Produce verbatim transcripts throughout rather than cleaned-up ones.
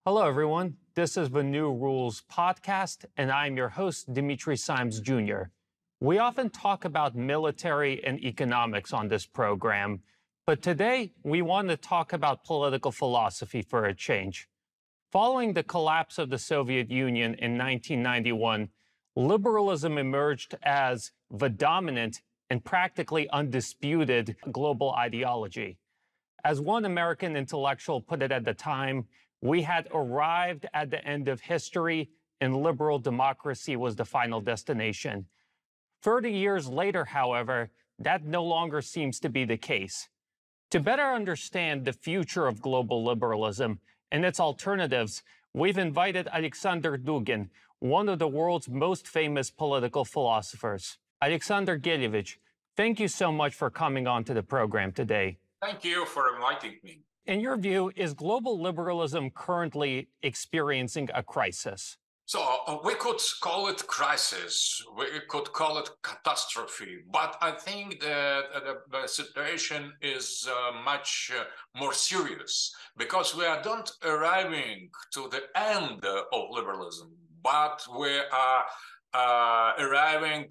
Hello, everyone. This is the New Rules podcast, and I'm your host, Dimitri Simes Junior We often talk about military and economics on this program, but today we want to talk about political philosophy for a change. Following the collapse of the Soviet Union in nineteen ninety-one, liberalism emerged as the dominant and practically undisputed global ideology. As one American intellectual put it at the time, we had arrived at the end of history and liberal democracy was the final destination. thirty years later, however, that no longer seems to be the case. To better understand the future of global liberalism and its alternatives, we've invited Alexander Dugin, one of the world's most famous political philosophers. Alexander Gelyevich, thank you so much for coming on to the program today. Thank you for inviting me. In your view, is global liberalism currently experiencing a crisis? So uh, we could call it crisis, we could call it catastrophe, but I think that uh, the, the situation is uh, much uh, more serious because we are not arriving to the end of liberalism, but we are uh, arriving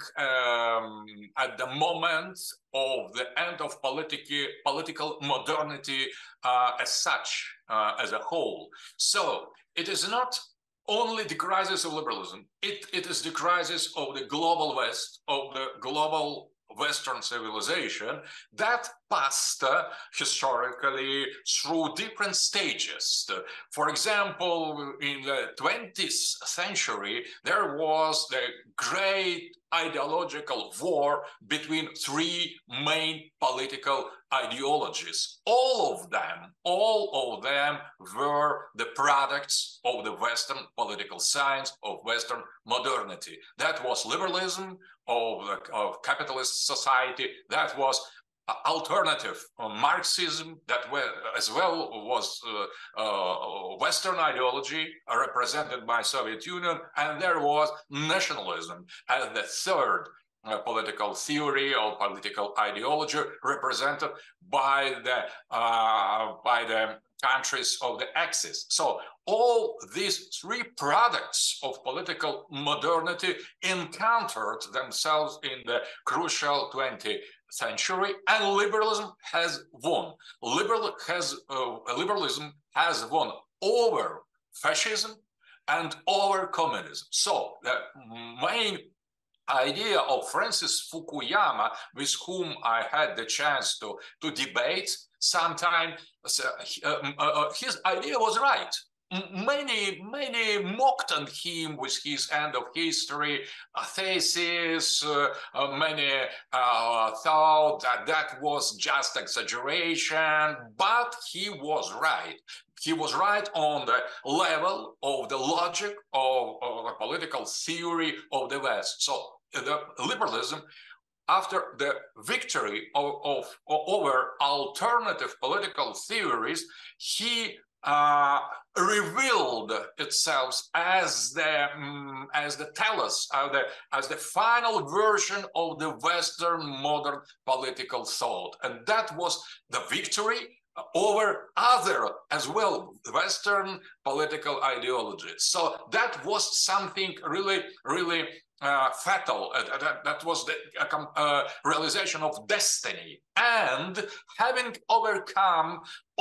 um, at the moment of the end of politi- political modernity uh, as such, uh, as a whole. So it is not only the crisis of liberalism, it, it is the crisis of the global West, of the global Western civilization that passed uh, historically through different stages. For example, in the twentieth century, there was the great ideological war between three main political ideologies. All of them, all of them were the products of the Western political science, of Western modernity. That was liberalism of, the, of capitalist society. That was uh, alternative uh, Marxism, that were, as well was uh, uh, Western ideology uh, represented by Soviet Union, and there was nationalism as the third uh, political theory or political ideology represented by the uh, by the countries of the Axis. So all these three products of political modernity encountered themselves in the crucial twentieth century, and liberalism has won. Liberal has uh, liberalism has won over fascism and over communism. So the main idea of Francis Fukuyama, with whom I had the chance to, to debate sometime, uh, uh, his idea was right. Many, many mocked on him with his end of history uh, thesis. Uh, uh, many uh, thought that that was just exaggeration, but he was right. He was right on the level of the logic of, of the political theory of the West. So the liberalism, after the victory of, of, of over alternative political theories, he uh, revealed itself as the um, as the telos, uh, the, as the final version of the Western modern political thought, and that was the victory over other as well Western political ideologies. So that was something really, really uh, fatal. Uh, that, that was the uh, uh, realization of destiny, and having overcome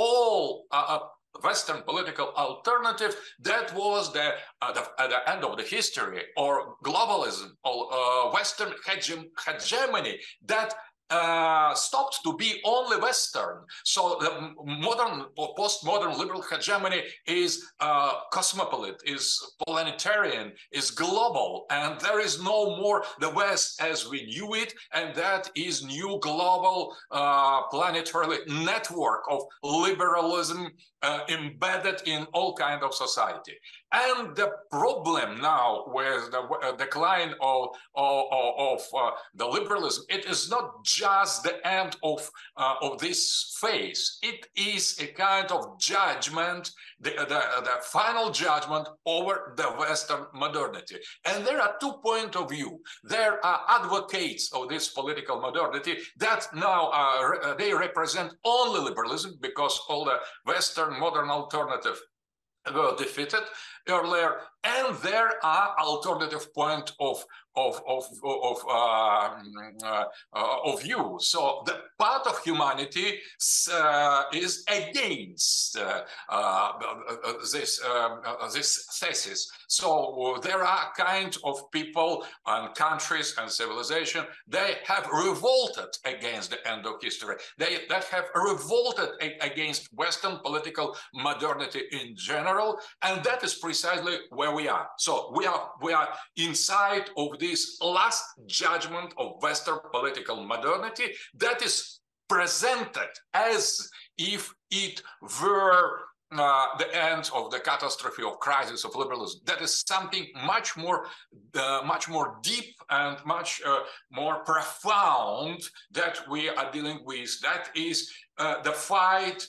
all uh, Western political alternative, that was the, uh, the at the end of the history, or globalism, or uh, Western hegemony that Uh, stopped to be only Western. So the modern or postmodern liberal hegemony is uh, cosmopolite, is planetarian, is global, and there is no more the West as we knew it, and that is new global uh, planetary network of liberalism uh, embedded in all kind of society. And the problem now with the uh, decline of, of, of uh, the liberalism, it is not just the end of, uh, of this phase. It is a kind of judgment, the, the, the final judgment over the Western modernity. And there are two points of view. There are advocates of this political modernity that now are, they represent only liberalism because all the Western modern alternative were defeated earlier, and there are alternative point of of of of uh, uh, uh, of view. So the part of humanity uh, is against uh, uh, this um, uh, this thesis. So there are kind of people and countries and civilization, they have revolted against the end of history. They that have revolted against Western political modernity in general, and that is precisely where we are. So we are we are inside of this last judgment of Western political modernity that is presented as if it were uh, the end of the catastrophe of crisis of liberalism. That is something much more, uh, much more deep and much uh, more profound that we are dealing with. That is uh, the fight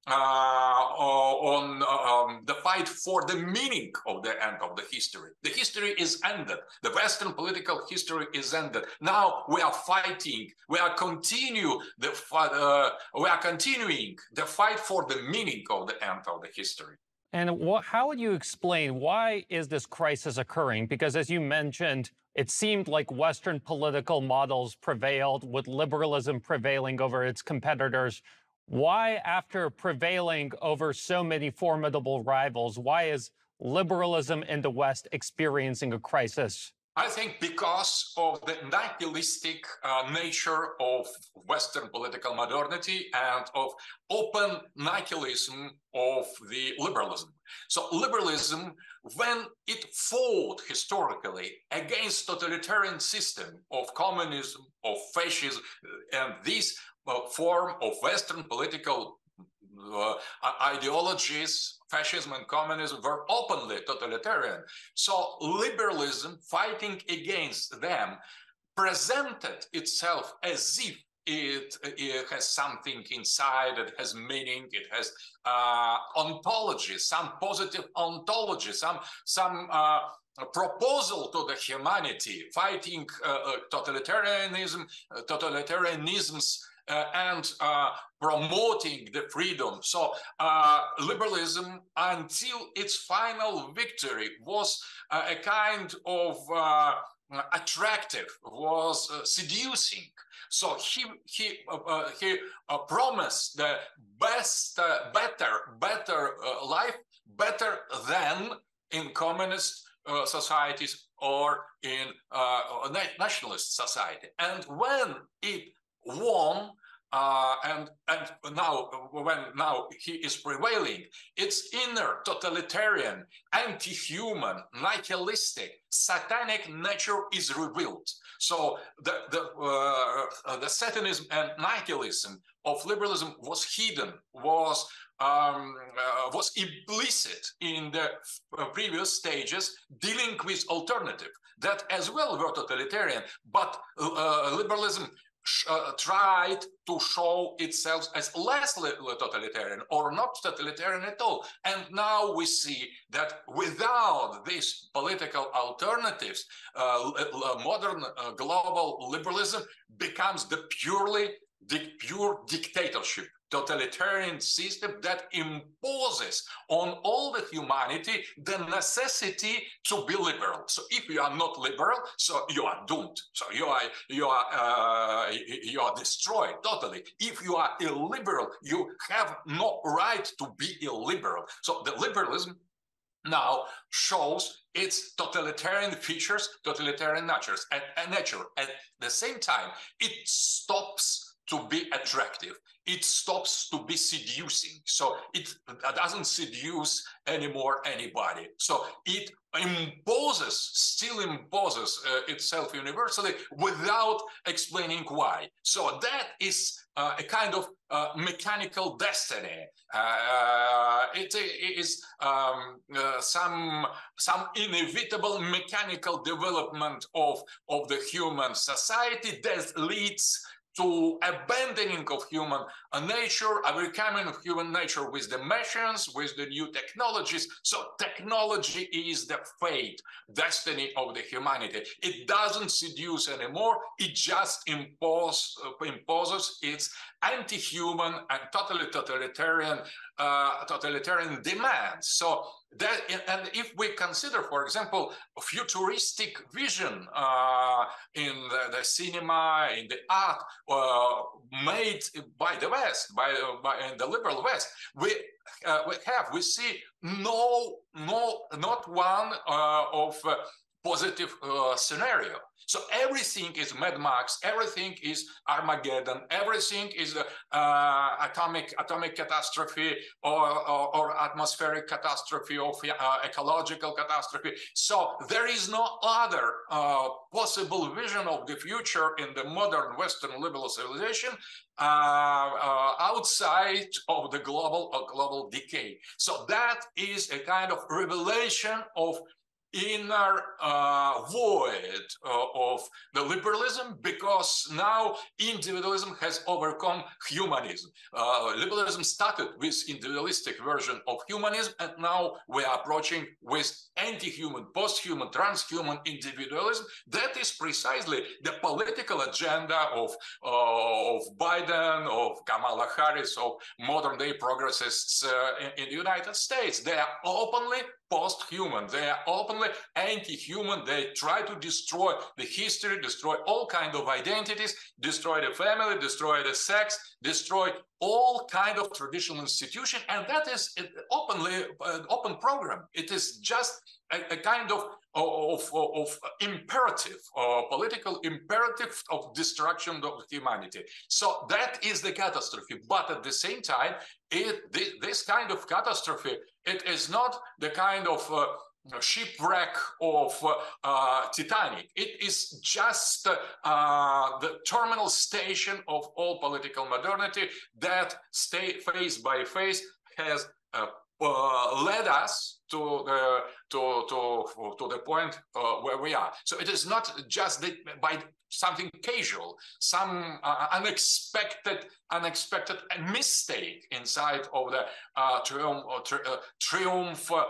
Uh, on um, the fight for the meaning of the end of the history. The history is ended. The Western political history is ended. Now we are fighting. We are continue the uh, we are continuing the fight for the meaning of the end of the history. And what, how would you explain why is this crisis occurring? Because as you mentioned, it seemed like Western political models prevailed, with liberalism prevailing over its competitors. Why, after prevailing over so many formidable rivals, why is liberalism in the West experiencing a crisis? I think because of the nihilistic uh, nature of Western political modernity and of open nihilism of the liberalism. So liberalism, when it fought historically against totalitarian system of communism, of fascism, and this uh, form of Western political uh, ideologies, fascism and communism, were openly totalitarian. So liberalism, fighting against them, presented itself as if it, it has something inside, it has meaning, it has uh, ontology, some positive ontology, some some uh, proposal to the humanity, fighting uh, totalitarianism, uh, totalitarianisms, uh, and uh, promoting the freedom. So uh, liberalism, until its final victory, was uh, a kind of uh, attractive, was uh, seducing. So he he uh, he uh, promised the best, uh, better, better uh, life, better than in communist uh, societies or in uh, nationalist society. And when it won, uh, and and now when now he is prevailing, its inner totalitarian, anti-human, nihilistic, satanic nature is revealed. So the the uh, the satanism and nihilism of liberalism was hidden, was um, uh, was implicit in the previous stages, dealing with alternative that as well were totalitarian, but uh, liberalism Uh, tried to show itself as less totalitarian or not totalitarian at all. And now we see that without these political alternatives, uh, modern uh, global liberalism becomes the purely the pure dictatorship, totalitarian system that imposes on all the humanity the necessity to be liberal. So if you are not liberal, so you are doomed. So you are you are uh, you are destroyed totally. If you are illiberal, you have no right to be illiberal. So the liberalism now shows its totalitarian features, totalitarian natures, and, and nature. At the same time, it stops to be attractive. It stops to be seducing. So it doesn't seduce anymore anybody. So it imposes, still imposes uh, itself universally without explaining why. So that is uh, a kind of uh, mechanical destiny. Uh, it, it is um, uh, some, some inevitable mechanical development of, of the human society that leads to abandoning of human nature, a recoming of human nature with the machines, with the new technologies. So technology is the fate, destiny of the humanity. It doesn't seduce anymore. It just impose, uh, imposes its anti-human and totally totalitarian, uh, totalitarian demands. So that, and if we consider, for example, a futuristic vision uh, in the, the cinema, in the art uh, made by the West, by, by in the liberal West, we uh, we have we see no no not one uh, of uh, positive uh, scenario. So everything is Mad Max, everything is Armageddon, everything is uh, uh, atomic atomic catastrophe or, or, or atmospheric catastrophe or uh, ecological catastrophe. So there is no other uh, possible vision of the future in the modern Western liberal civilization uh, uh, outside of the global uh, global decay. So that is a kind of revelation of inner uh, void uh, of the liberalism, because now individualism has overcome humanism. Uh, liberalism started with individualistic version of humanism, and now we are approaching with anti-human, post-human, transhuman individualism. That is precisely the political agenda of, uh, of Biden, of Kamala Harris, of modern-day progressists uh, in, in the United States. They are openly post-human. They are openly anti-human. They try to destroy the history, destroy all kinds of identities, destroy the family, destroy the sex, destroy all kind of traditional institution. And that is an openly an open program. It is just a, a kind of of, of, of imperative, uh, political imperative of destruction of humanity. So that is the catastrophe. But at the same time, it this, this kind of catastrophe, it is not the kind of uh, shipwreck of uh, uh, Titanic. It is just uh, the terminal station of all political modernity that, stay phase by phase, has uh, uh, led us to the to to to the point uh, where we are. So it is not just the, by something casual, some uh, unexpected unexpected mistake inside of the uh, triumph tri uh, triumph. Uh,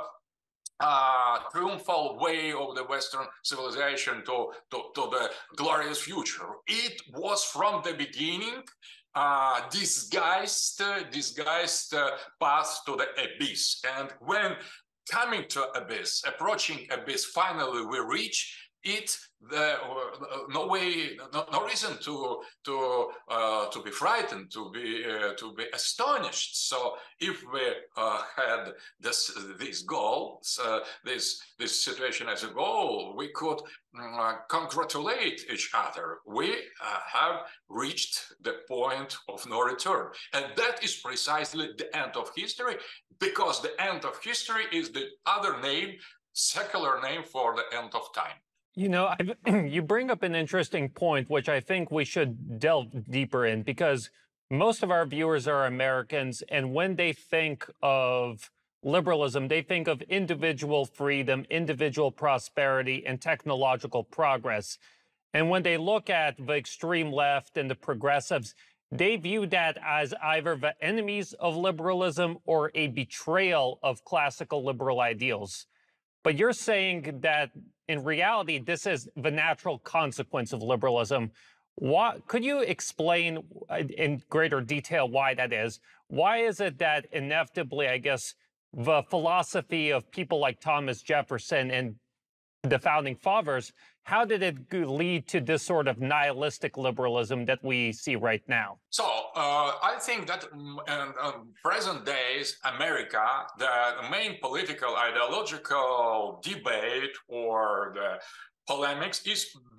Uh, triumphal way of the Western civilization to, to, to the glorious future. It was from the beginning uh, disguised, uh, disguised uh, path to the abyss. And when coming to abyss, approaching abyss, finally we reach it. The, uh, no way, no, no reason to to uh, to be frightened, to be uh, to be astonished. So if we uh, had this this goal, uh, this this situation as a goal, we could uh, congratulate each other. We uh, have reached the point of no return, and that is precisely the end of history, because the end of history is the other name, secular name for the end of time. You know, I've, you bring up an interesting point, which I think we should delve deeper in, because most of our viewers are Americans, and when they think of liberalism, they think of individual freedom, individual prosperity, and technological progress. And when they look at the extreme left and the progressives, they view that as either the enemies of liberalism or a betrayal of classical liberal ideals. But you're saying that in reality, this is the natural consequence of liberalism. Why, could you explain in greater detail why that is? Why is it that inevitably, I guess, the philosophy of people like Thomas Jefferson and the founding fathers, how did it lead to this sort of nihilistic liberalism that we see right now? So uh, I think that in um, present days, America, the main political ideological debate or the polemics is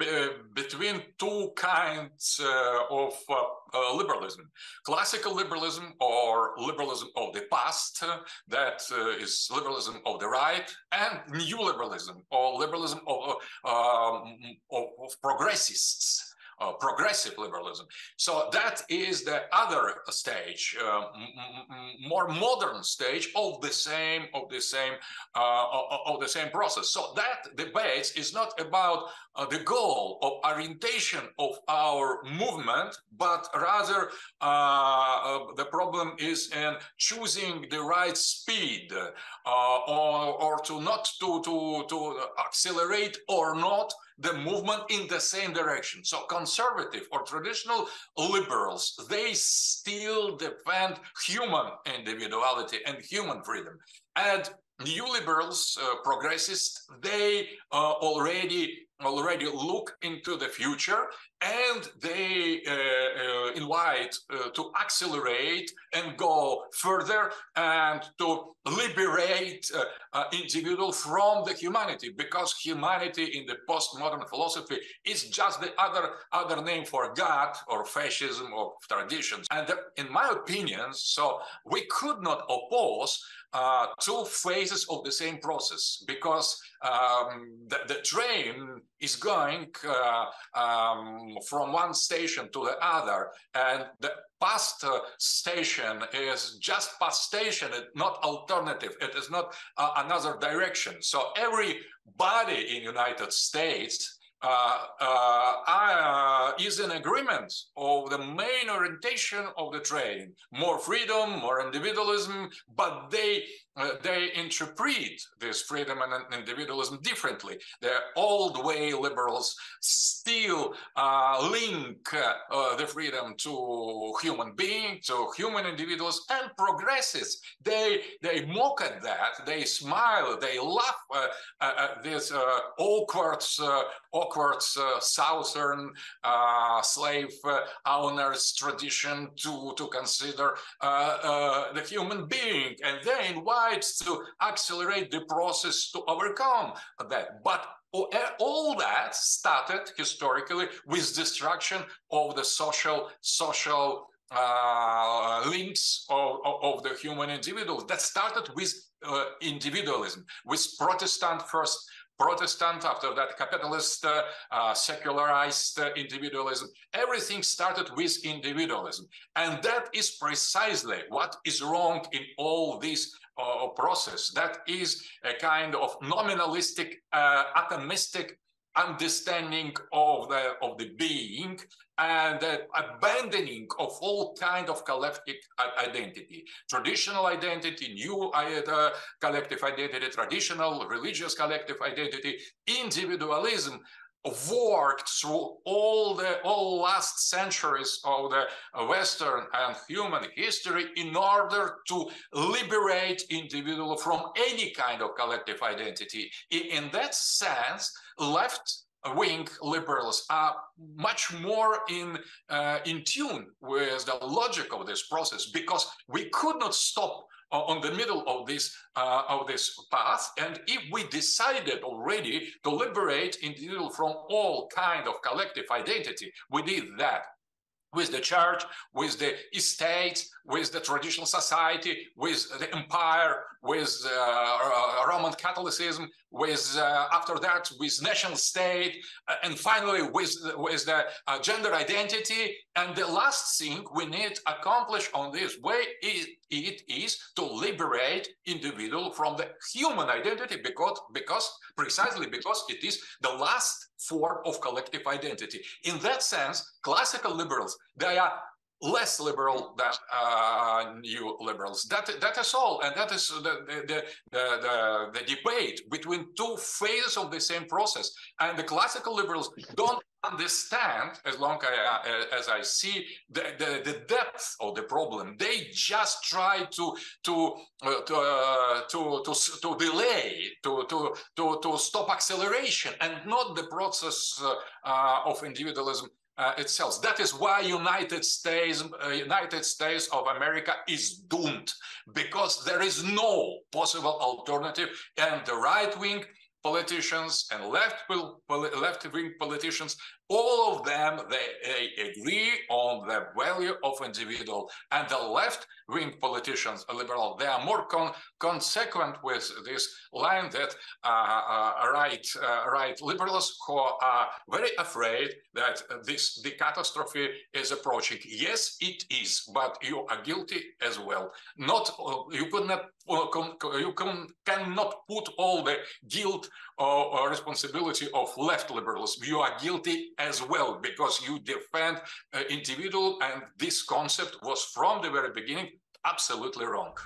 between two kinds uh, of uh, uh, liberalism. Classical liberalism, or liberalism of the past, uh, that uh, is liberalism of the right, and new liberalism, or liberalism of, um, of, of progressists. Uh, progressive liberalism. So that is the other stage, uh, more modern stage of the same of the same uh, of the same process. So that debate is not about uh, the goal of orientation of our movement, but rather uh, uh, the problem is in choosing the right speed, uh, or or to not to to to accelerate or not the movement in the same direction. So conservative or traditional liberals, they still defend human individuality and human freedom. And new liberals, uh, progressists, they uh, already already look into the future, and they uh, uh, invite uh, to accelerate and go further and to liberate uh, uh, individual from the humanity, because humanity in the postmodern philosophy is just the other other name for God or fascism or traditions. And in my opinion, so we could not oppose Uh, two phases of the same process, because um, the, the train is going uh, um, from one station to the other, and the past uh, station is just past station, it's not alternative, it is not uh, another direction. So everybody in United States Uh, uh, uh, is in agreement of the main orientation of the train: more freedom, more individualism, but they uh, they interpret this freedom and individualism differently. The old way liberals still uh, link uh, the freedom to human being, to human individuals, and progressists, they they mock at that, they smile, they laugh uh, at this uh, awkward uh, awkward uh, southern uh, slave uh, owners tradition to to consider uh, uh, the human being, and they invite to accelerate the process to overcome that. But all that started historically with destruction of the social social uh, links of, of the human individual. That started with uh, individualism, with Protestant first Protestant, after that capitalist, uh, uh, secularized uh, individualism. Everything started with individualism. And that is precisely what is wrong in all this uh, process. That is a kind of nominalistic, uh, atomistic understanding of the, of the being, and uh, abandoning of all kind of collective identity, traditional identity, new uh, collective identity, traditional religious collective identity. Individualism worked through all the all last centuries of the Western and human history in order to liberate individual from any kind of collective identity. In that sense, left wing liberals are much more in uh, in tune with the logic of this process, because we could not stop on the middle of this uh, of this path. And if we decided already to liberate individual from all kind of collective identity, we did that with the church, with the estates, with the traditional society, with the empire, with uh, Roman Catholicism, with uh, after that with national state, uh, and finally with with the uh, gender identity. And the last thing we need to accomplish on this way is it is to liberate individual from the human identity, because because precisely because it is the last form of collective identity. In that sense, classical liberals, they are less liberal than uh, new liberals. That that is all, and that is the the, the the the debate between two phases of the same process. And the classical liberals don't understand, as long as I, as I see the, the the depth of the problem. They just try to to uh, to, uh, to to to delay, to to to to stop acceleration, and not the process uh, uh, of individualism Uh, itself. That is why United States, uh, United States of America is doomed, because there is no possible alternative, and the right-wing politicians and left left-wing politicians, all of them, they, they agree on the value of individual, and the left-wing politicians, liberal, they are more con consequent with this line that uh, uh, right uh, right liberals who are very afraid that this the catastrophe is approaching. Yes, it is, but you are guilty as well. Not uh, you could not uh, you can cannot put all the guilt or, or responsibility of left liberals. You are guilty as well, because you defend uh, individual, and this concept was from the very beginning absolutely wrong.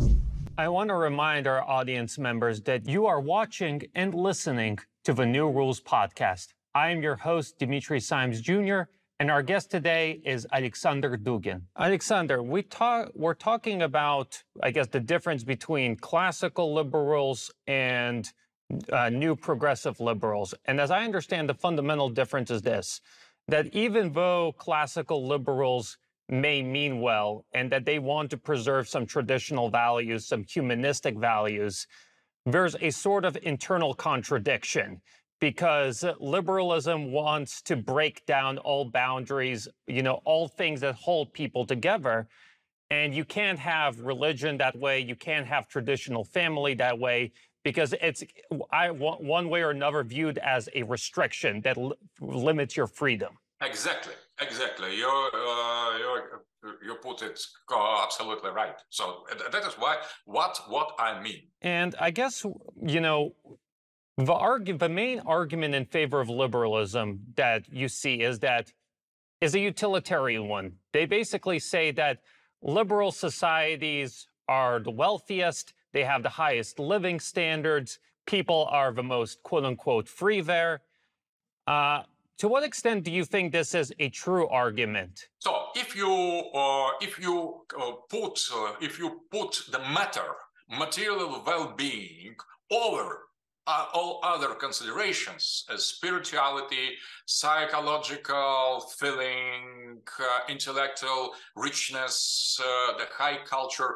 I want to remind our audience members that you are watching and listening to the New Rules podcast. I am your host, Dimitri Simes Junior, And our guest today is Alexander Dugin. Alexander, we talk, we're talking about, I guess, the difference between classical liberals and uh, new progressive liberals. And as I understand, the fundamental difference is this, that even though classical liberals may mean well and that they want to preserve some traditional values, some humanistic values, there's a sort of internal contradiction, because liberalism wants to break down all boundaries, you know, all things that hold people together. And you can't have religion that way. You can't have traditional family that way, because it's I, one way or another viewed as a restriction that li- limits your freedom. Exactly, exactly. You uh, you you put it absolutely right. So that is why what what I mean. And I guess, you know, The, argu- the main argument in favor of liberalism that you see is that is a utilitarian one. They basically say that liberal societies are the wealthiest, they have the highest living standards, people are the most quote unquote free there. Uh, to what extent do you think this is a true argument? So if you uh, if you uh, put uh, if you put the matter material well-being over Uh, all other considerations as spirituality, psychological feeling, uh, intellectual richness, uh, the high culture,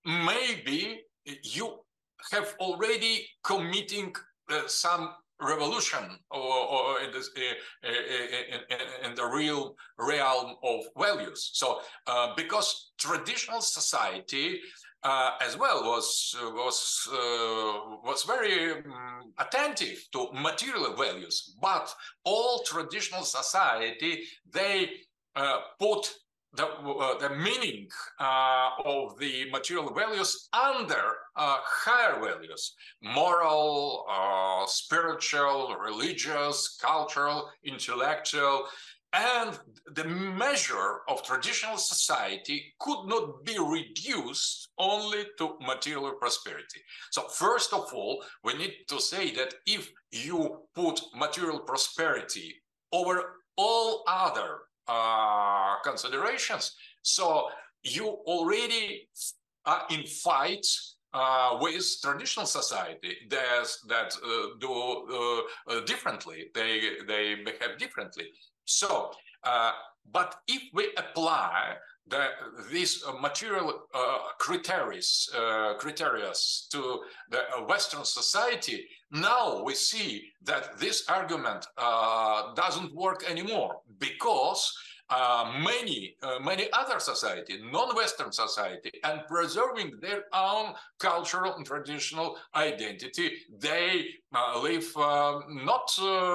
maybe you have already committing uh, some revolution or, or in, this, uh, in, in, in the real realm of values. So uh, because traditional society Uh, as well was uh, was uh, was very um, attentive to material values, but all traditional society they uh, put the uh, the meaning uh, of the material values under uh, higher values: moral, uh, spiritual, religious, cultural, intellectual. And the measure of traditional society could not be reduced only to material prosperity. So first of all, we need to say that if you put material prosperity over all other uh, considerations, so you already are in fight Uh, with traditional society that, that uh, do uh, uh, differently, they, they behave differently. So, uh, but if we apply the, these uh, material uh, criteria, uh, criteria to the Western society, now we see that this argument uh, doesn't work anymore, because Uh, many, uh, many other society, non-Western society, and preserving their own cultural and traditional identity, they uh, live uh, not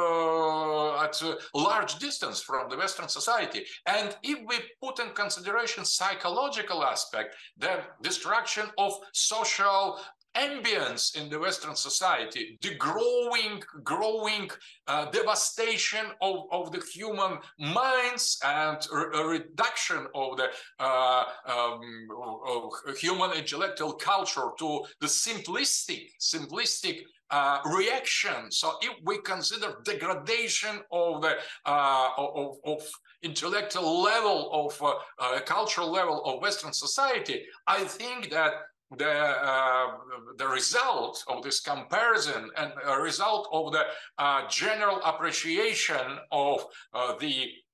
uh, at a large distance from the Western society. And if we put in consideration psychological aspect, the destruction of social ambience in the Western society, the growing, growing uh, devastation of, of the human minds, and a reduction of the uh, um, of human intellectual culture to the simplistic, simplistic uh, reaction. So if we consider degradation of the uh, of, of intellectual level, of uh, uh, cultural level of Western society, I think that The, uh, the result of this comparison and a result of the uh, general appreciation of uh, the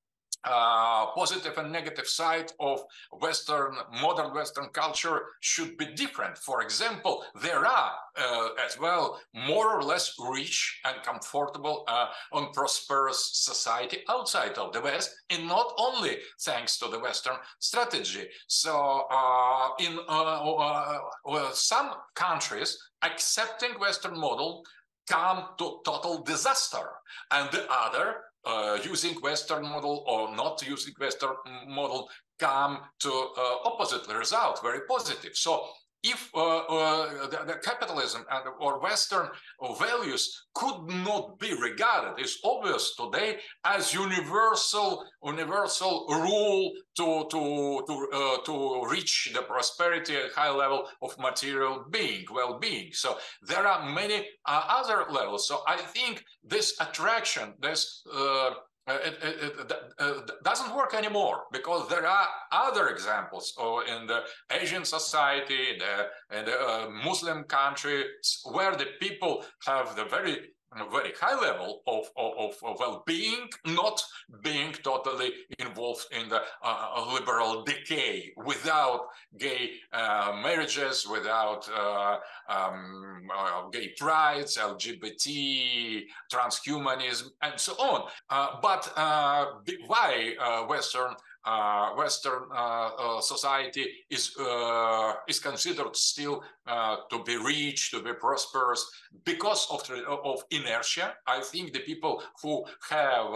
uh, positive and negative side of Western, modern Western culture should be different. For example, there are uh, as well more or less rich and comfortable uh, and prosperous society outside of the West, and not only thanks to the Western strategy. So uh, in uh, uh, some countries, accepting Western model come to total disaster, and the other Uh, using Western model or not using Western model come to uh, opposite result, very positive. So if uh, uh, the, the capitalism and or Western values could not be regarded, it's obvious today, as universal universal rule to to to uh, to reach the prosperity at high level of material being, well-being. So there are many uh, other levels. So I think this attraction, this uh, Uh, it, it, it uh, doesn't work anymore, because there are other examples oh, in the Asian society, in the, in the uh, Muslim countries, where the people have the very very high level of, of, of well-being, not being totally involved in the uh, liberal decay, without gay uh, marriages, without uh, um, uh, gay rights, L G B T, transhumanism, and so on. Uh, but uh, why uh, Western Uh, Western uh, uh, society is uh, is considered still uh, to be rich, to be prosperous, because of of inertia. I think the people who have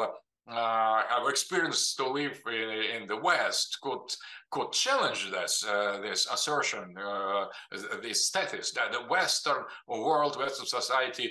uh, have experience to live in, in the West could could challenge this uh, this assertion, uh, this status that the Western world, Western society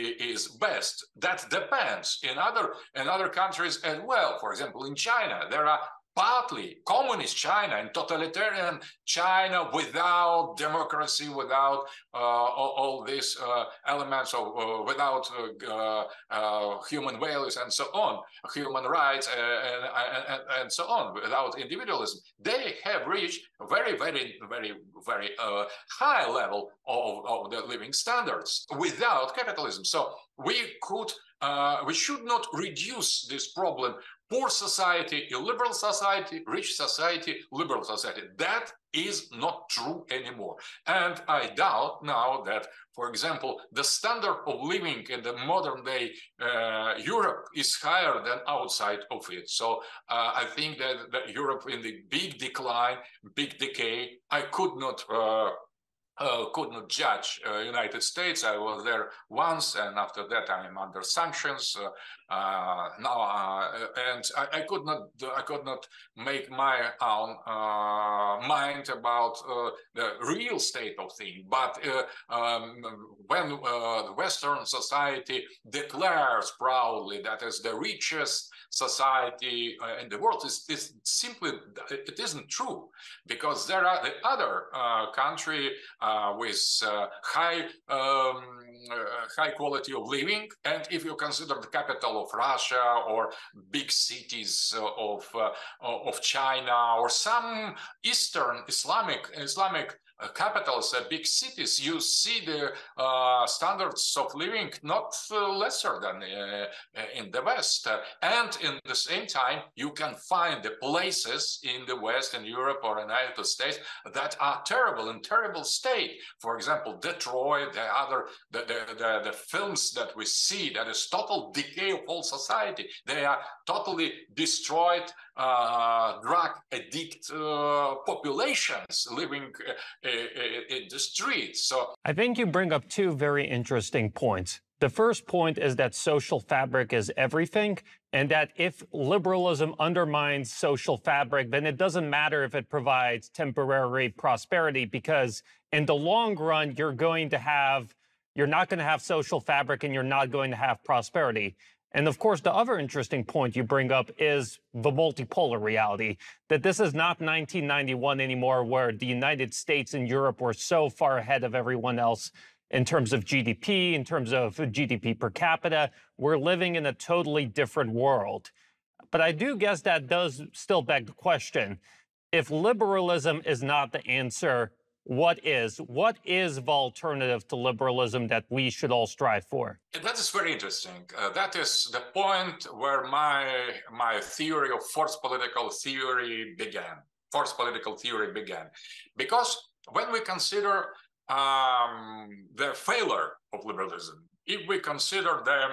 is best. That depends. In other in other countries as well. For example, in China, there are partly communist China and totalitarian China without democracy, without uh, all, all these uh, elements of, uh, without uh, uh, human values and so on, human rights and, and, and so on, without individualism. They have reached a very, very, very, very uh, high level of, of the living standards without capitalism. So we could, uh, we should not reduce this problem: poor society, illiberal society, rich society, liberal society. That is not true anymore. And I doubt now that, for example, the standard of living in the modern day uh, Europe is higher than outside of it. So uh, I think that, that Europe in the big decline, big decay, I could not uh, Uh, could not judge uh, United States. I was there once, and after that I am under sanctions uh, uh, now, uh, and I, I could not I could not make my own uh, mind about uh, the real state of things. But uh, um, when uh, the Western society declares proudly that is the richest society uh, in the world, is, is simply it isn't true, because there are the other uh, country uh, with uh, high um, uh, high quality of living, and if you consider the capital of Russia or big cities of uh, of China or some Eastern Islamic Islamic Uh, capitals, uh, big cities, you see the uh, standards of living not uh, lesser than uh, in the West. Uh, and in the same time, you can find the places in the West, in Europe or in the United States, that are terrible, in terrible state. For example, Detroit, the other, the, the, the, the films that we see, that is total decay of whole society. They are totally destroyed, uh, drug addict uh, populations living uh, in the streets. So I think you bring up two very interesting points. The first point is that social fabric is everything, and that if liberalism undermines social fabric, then it doesn't matter if it provides temporary prosperity, because in the long run, you're going to have, you're not going to have social fabric and you're not going to have prosperity. And of course, the other interesting point you bring up is the multipolar reality, that this is not nineteen ninety-one anymore, where the United States and Europe were so far ahead of everyone else in terms of G D P, in terms of G D P per capita. We're living in a totally different world. But I do guess that does still beg the question, if liberalism is not the answer, what is? What is the alternative to liberalism that we should all strive for? That is very interesting. Uh, that is the point where my my theory of forced political theory began. Forced political theory began. Because when we consider um, the failure of liberalism, if we consider them,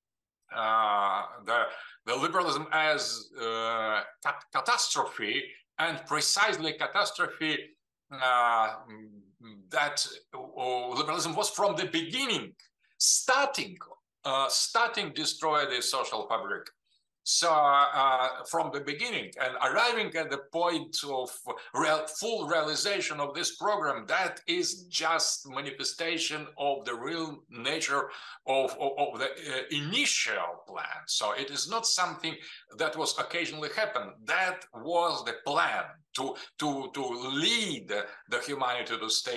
uh, the, the liberalism as uh, cat catastrophe, and precisely catastrophe Uh, that uh, liberalism was from the beginning starting uh, starting destroy the social fabric. So uh, from the beginning, and arriving at the point of real, full realization of this program, that is just manifestation of the real nature of, of, of the uh, initial plan. So it is not something that was occasionally happen. That was the plan to, to, to lead the humanity to the state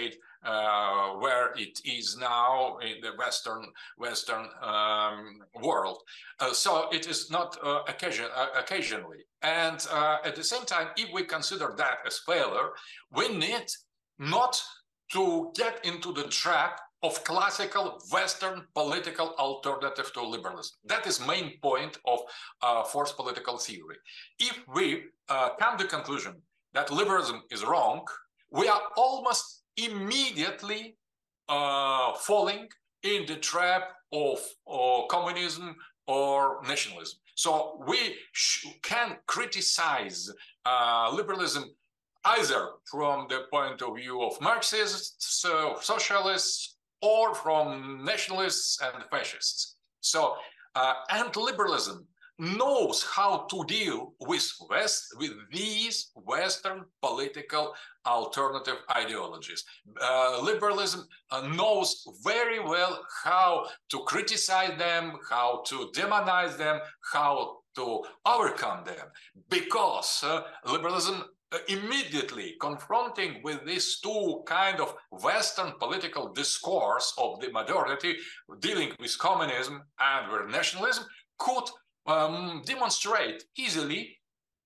uh, where it is now in the Western Western um, world. Uh, so it is not uh, occasion, uh, occasionally. And uh, at the same time, if we consider that as failure, we need not to get into the trap of classical Western political alternative to liberalism. That is main point of uh, forced political theory. If we uh, come to the conclusion that liberalism is wrong, we are almost immediately uh, falling in the trap of or communism or nationalism. So we can criticize uh, liberalism either from the point of view of Marxists, uh, socialists, or from nationalists and fascists. So, uh, and liberalism knows how to deal with West, with these Western political alternative ideologies. Uh, liberalism uh, knows very well how to criticize them, how to demonize them, how to overcome them, because uh, liberalism Uh, immediately confronting with these two kind of Western political discourse of the modernity, dealing with communism and with nationalism, could um, demonstrate easily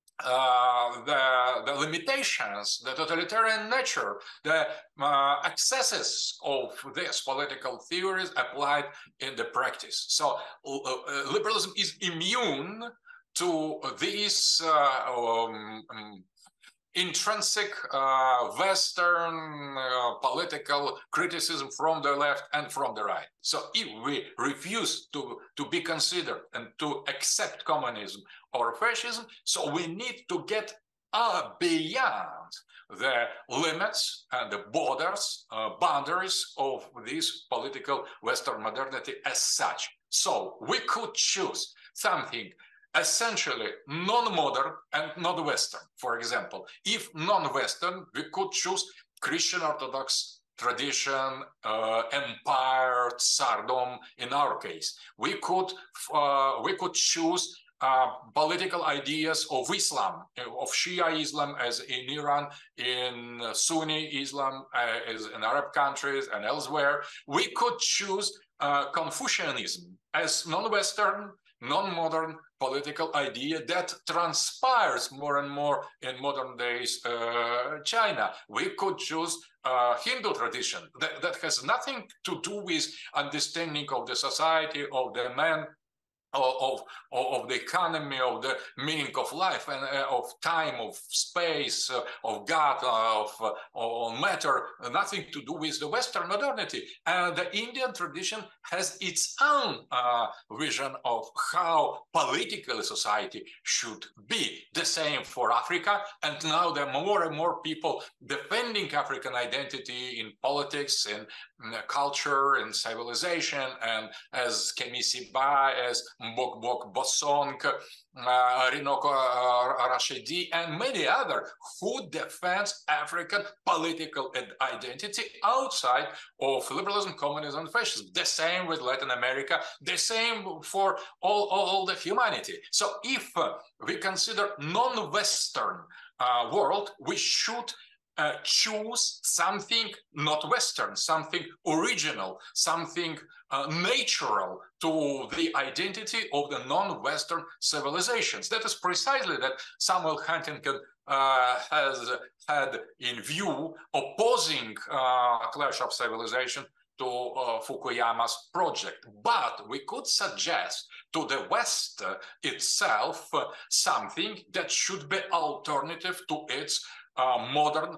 uh, the, the limitations, the totalitarian nature, the uh, excesses of these political theories applied in the practice. So uh, uh, liberalism is immune to these uh, um, um, intrinsic uh, Western uh, political criticism from the left and from the right. So if we refuse to, to be considered and to accept communism or fascism, so we need to get uh, beyond the limits and the borders, uh, boundaries of this political Western modernity as such. So we could choose something essentially non-modern and not Western. For example, if non-Western, we could choose Christian Orthodox tradition, uh, empire, tsardom. In our case, we could uh, we could choose uh, political ideas of Islam, of Shia Islam, as in Iran, in Sunni Islam, uh, as in Arab countries and elsewhere. We could choose uh, Confucianism as non-Western, non-modern political idea that transpires more and more in modern days uh, China. We could choose uh, Hindu tradition that, that has nothing to do with understanding of the society, of the man, Of, of, of the economy, of the meaning of life, and uh, of time, of space, uh, of God, uh, of, uh, of matter, nothing to do with the Western modernity. And the Indian tradition has its own uh, vision of how political society should be. The same for Africa, and now there are more and more people defending African identity in politics, in, in culture, in civilization, and as Kemi Siba, as Mbok Mbok Bosonk, uh, Rinoko uh, Rashidi, and many others who defend African political identity outside of liberalism, communism, and fascism. The same with Latin America, the same for all, all, all the humanity. So if uh, we consider non-Western uh, world, we should Uh, choose something not Western, something original, something uh, natural to the identity of the non-Western civilizations. That is precisely that Samuel Huntington uh, has had in view, opposing uh, Clash of Civilization to uh, Fukuyama's project. But we could suggest to the West uh, itself uh, something that should be alternative to its Uh, modern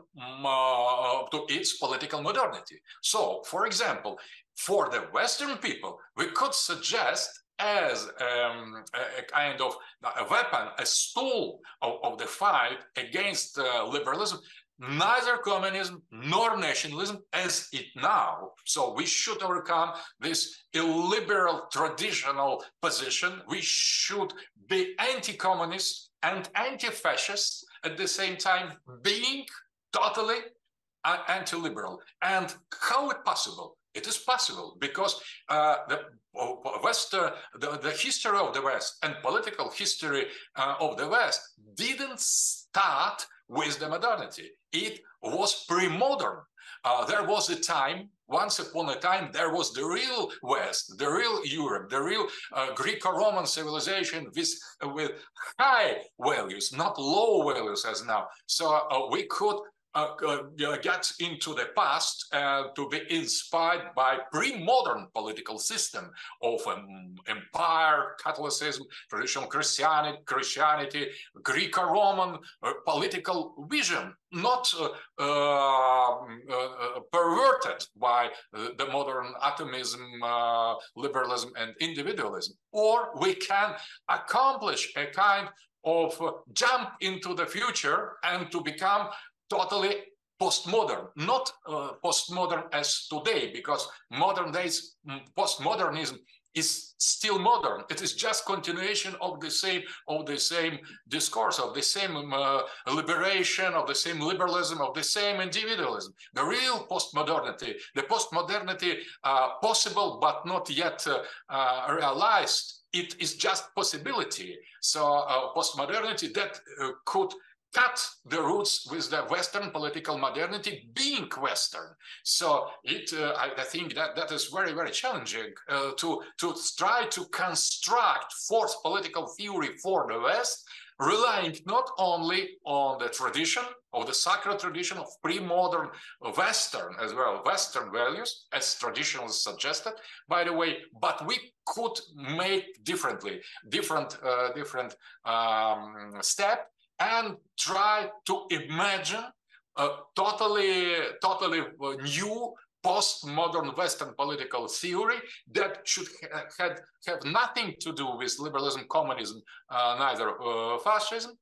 uh, to its political modernity. So, for example, for the Western people, we could suggest as um, a, a kind of a weapon, a tool of, of the fight against uh, liberalism, neither communism nor nationalism as it now. So we should overcome this illiberal traditional position. We should be anti-communist and anti-fascist at the same time, being totally uh, anti-liberal. And how is it possible? It is possible because uh, the West, uh, the, the history of the West and political history uh, of the West didn't start with the modernity. It was pre-modern. Uh, there was a time, once upon a time, there was the real West, the real Europe, the real uh, Greco-Roman civilization with, uh, with high values, not low values as now. So uh, we could uh, uh, get into the past uh, to be inspired by pre-modern political system of um, empire, Catholicism, traditional Christianity, Christianity Greco-Roman uh, political vision, not uh, uh, uh, perverted by uh, the modern atomism, uh, liberalism, and individualism. Or we can accomplish a kind of uh, jump into the future and to become totally postmodern, not uh, postmodern as today, because modern days postmodernism is still modern. It is just continuation of the same of the same discourse, of the same uh, liberation, of the same liberalism, of the same individualism. The real postmodernity, the postmodernity uh, possible but not yet uh, uh, realized, it is just possibility. So uh, postmodernity that uh, could cut the roots with the Western political modernity being Western. So it, uh, I, I think that that is very, very challenging uh, to, to try to construct fourth political theory for the West, relying not only on the tradition of the sacred tradition of pre-modern Western as well, Western values, as traditionally suggested, by the way, but we could make differently, different, uh, different um, step, and try to imagine a totally, totally new postmodern Western political theory that should ha had, have nothing to do with liberalism, communism, uh, neither uh, fascism,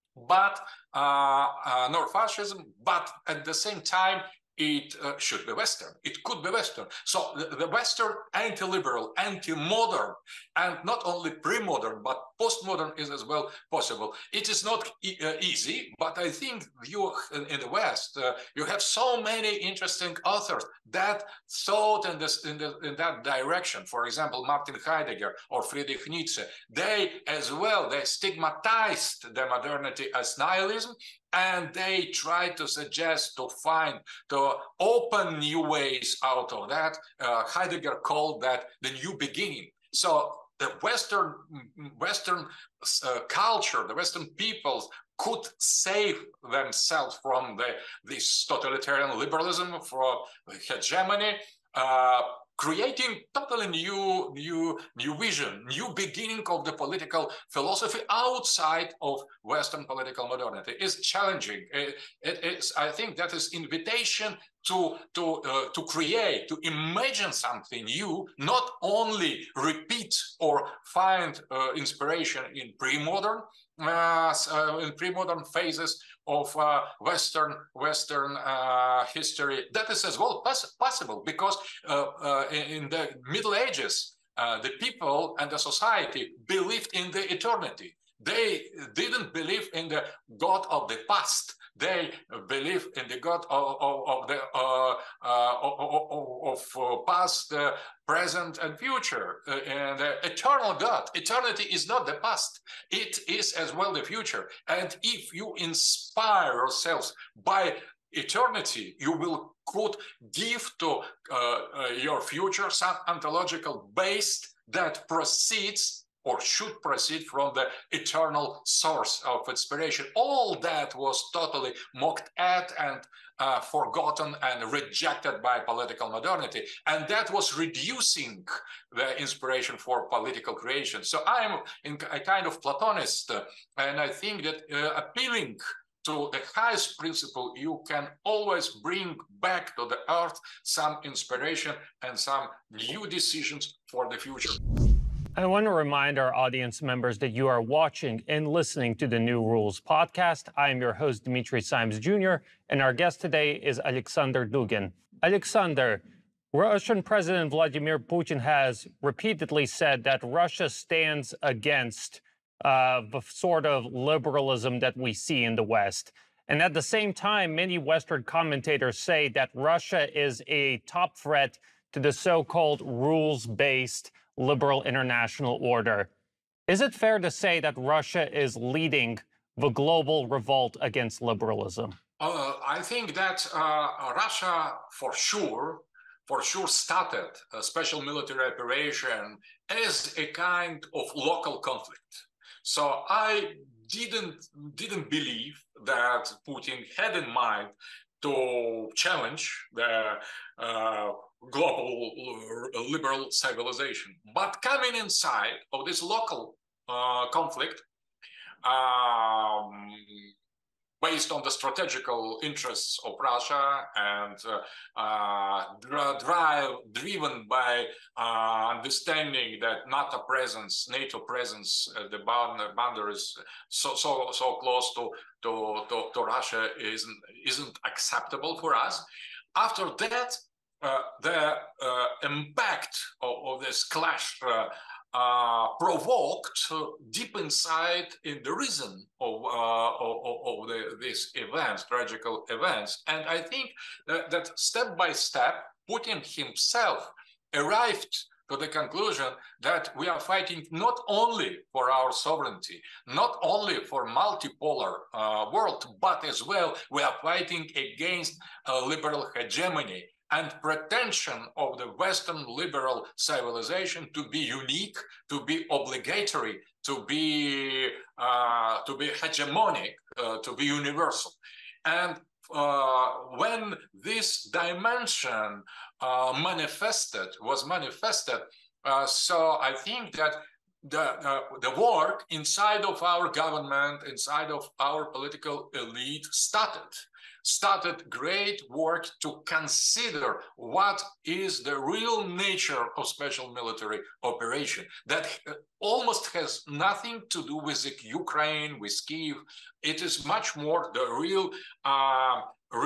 but uh, uh, nor fascism, but at the same time it uh, should be Western. It could be Western. So the, the Western anti-liberal, anti-modern, and not only pre-modern, but postmodern is as well possible. It is not e uh, easy, but I think you in the West, uh, you have so many interesting authors that thought in, this, in, the, in that direction. For example, Martin Heidegger or Friedrich Nietzsche, they as well, they stigmatized the modernity as nihilism, and they try to suggest, to find, to open new ways out of that. Uh, Heidegger called that the new beginning. So the Western, Western uh, culture, the Western peoples could save themselves from the, this totalitarian liberalism, from hegemony, uh, creating totally new, new, new vision, new beginning of the political philosophy outside of Western political modernity. Is challenging. It, it is, I think, that is invitation to to uh, to create, to imagine something new, not only repeat or find uh, inspiration in pre-modern uh, uh, in pre-modern phases of uh, Western Western uh, history. That is as well poss possible because uh, uh, in, in the Middle Ages, uh, the people and the society believed in the eternity. They didn't believe in the God of the past. They believe in the God of, of, of the uh, uh, of, of uh, past, uh, present, and future, uh, and uh, eternal God. Eternity is not the past; it is as well the future. And if you inspire yourselves by eternity, you will could give to uh, uh, your future some ontological base that proceeds or should proceed from the eternal source of inspiration. All that was totally mocked at and uh, forgotten and rejected by political modernity. And that was reducing the inspiration for political creation. So I'm in a kind of Platonist, uh, and I think that uh, appealing to the highest principle, you can always bring back to the earth some inspiration and some new decisions for the future. I want to remind our audience members that you are watching and listening to the New Rules podcast. I am your host, Dmitry Simes Junior, and our guest today is Alexander Dugin. Alexander, Russian President Vladimir Putin has repeatedly said that Russia stands against uh, the sort of liberalism that we see in the West. And at the same time, many Western commentators say that Russia is a top threat to the so-called rules-based liberal international order. Is it fair to say that Russia is leading the global revolt against liberalism? Uh, I think that uh, Russia, for sure, for sure started a special military operation as a kind of local conflict. So I didn't didn't believe that Putin had in mind to challenge the uh, global liberal civilization. But coming inside of this local uh, conflict, um, based on the strategical interests of Russia and uh, uh, drive, driven by uh, understanding that NATO presence, NATO presence, uh, the boundaries so so so close to to, to, to Russia isn't isn't acceptable for us. After that, uh, the uh, impact of, of this clash Uh, Uh, provoked uh, deep inside in the reason of, uh, of, of the, these events, tragical events. And I think that, that step by step, Putin himself arrived to the conclusion that we are fighting not only for our sovereignty, not only for multipolar uh, world, but as well we are fighting against a liberal hegemony and pretension of the Western liberal civilization to be unique, to be obligatory, to be uh, to be hegemonic, uh, to be universal. And uh, when this dimension uh, manifested, was manifested, uh, so I think that the, uh, the work inside of our government, inside of our political elite started. started great work to consider what is the real nature of special military operation that almost has nothing to do with Ukraine, with Kyiv. It is much more the real uh,